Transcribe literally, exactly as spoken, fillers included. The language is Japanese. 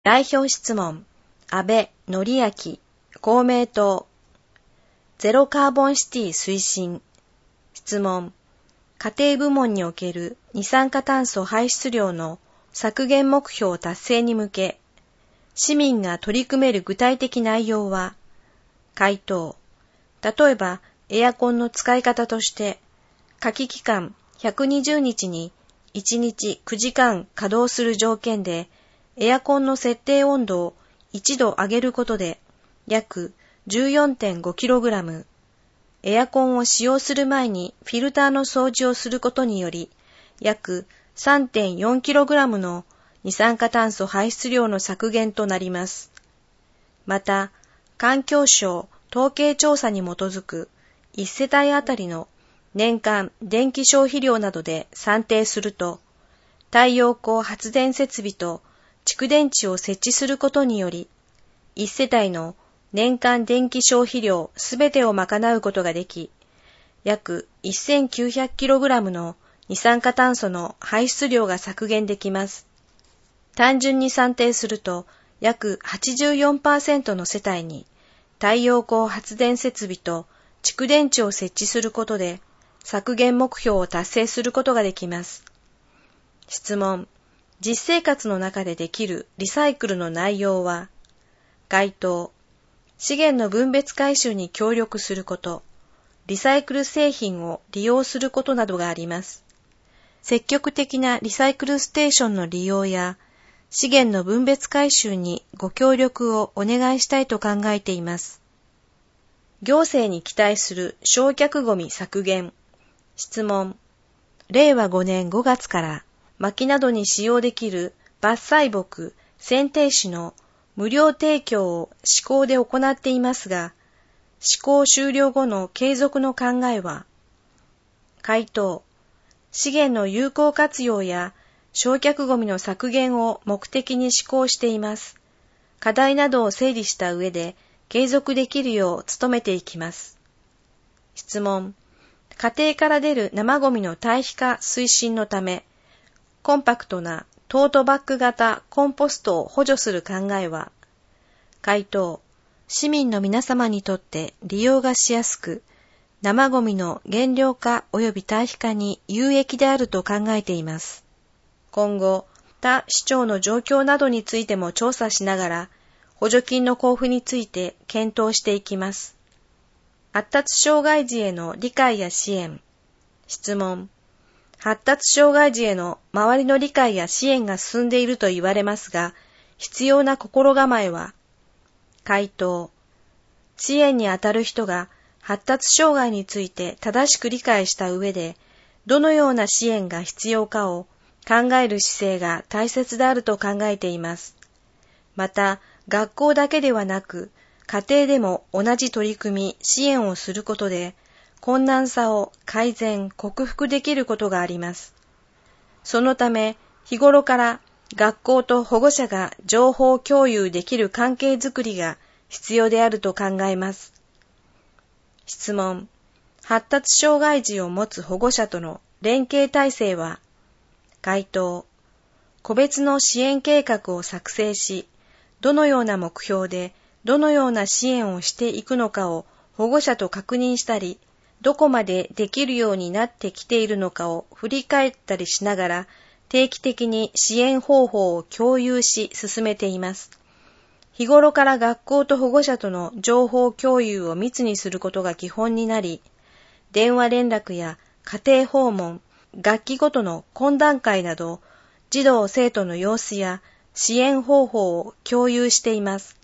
代表質問、安倍典明、公明党。ゼロカーボンシティ推進。質問、家庭部門における二酸化炭素排出量の削減目標達成に向け、市民が取り組める具体的内容は、回答、例えばエアコンの使い方として、夏季期間ひゃくにじゅうにちにいちにちくじかん稼働する条件で、エアコンの設定温度をいちど上げることで約 じゅうよんてんごキログラム、エアコンを使用する前にフィルターの掃除をすることにより約 さんてんよんキログラムの二酸化炭素排出量の削減となります。また、環境省統計調査に基づくいち世帯あたりの年間電気消費量などで算定すると、太陽光発電設備と蓄電池を設置することにより、いち世帯の年間電気消費量すべてを賄うことができ、約 せんきゅうひゃくキログラム の二酸化炭素の排出量が削減できます。単純に算定すると、約 はちじゅうよんパーセント の世帯に太陽光発電設備と蓄電池を設置することで、削減目標を達成することができます。質問、実生活の中でできるリサイクルの内容は、回答、資源の分別回収に協力すること、リサイクル製品を利用することなどがあります。積極的なリサイクルステーションの利用や、資源の分別回収にご協力をお願いしたいと考えています。行政に期待する焼却ゴミ削減。質問、れいわごねんごがつから薪などに使用できる伐採木、剪定紙の無料提供を施行で行っていますが、施行終了後の継続の考えは、回答、資源の有効活用や焼却ゴミの削減を目的に施行しています。課題などを整理した上で継続できるよう努めていきます。質問、家庭から出る生ゴミの堆肥化推進のため、コンパクトなトートバッグ型コンポストを補助する考えは、回答、市民の皆様にとって利用がしやすく、生ゴミの減量化及び堆肥化に有益であると考えています。今後、他市町の状況などについても調査しながら、補助金の交付について検討していきます。発達障害児への理解や支援。質問、発達障害児への周りの理解や支援が進んでいると言われますが、必要な心構えは、回答、支援にあたる人が発達障害について正しく理解した上で、どのような支援が必要かを考える姿勢が大切であると考えています。また、学校だけではなく、家庭でも同じ取り組み、支援をすることで、困難さを改善、克服できることがあります。そのため、日頃から学校と保護者が情報共有できる関係づくりが必要であると考えます。質問、発達障害児を持つ保護者との連携体制は、回答、個別の支援計画を作成し、どのような目標でどのような支援をしていくのかを保護者と確認したり、どこまでできるようになってきているのかを振り返ったりしながら、定期的に支援方法を共有し進めています。日頃から学校と保護者との情報共有を密にすることが基本になり、電話連絡や家庭訪問、学期ごとの懇談会など、児童生徒の様子や支援方法を共有しています。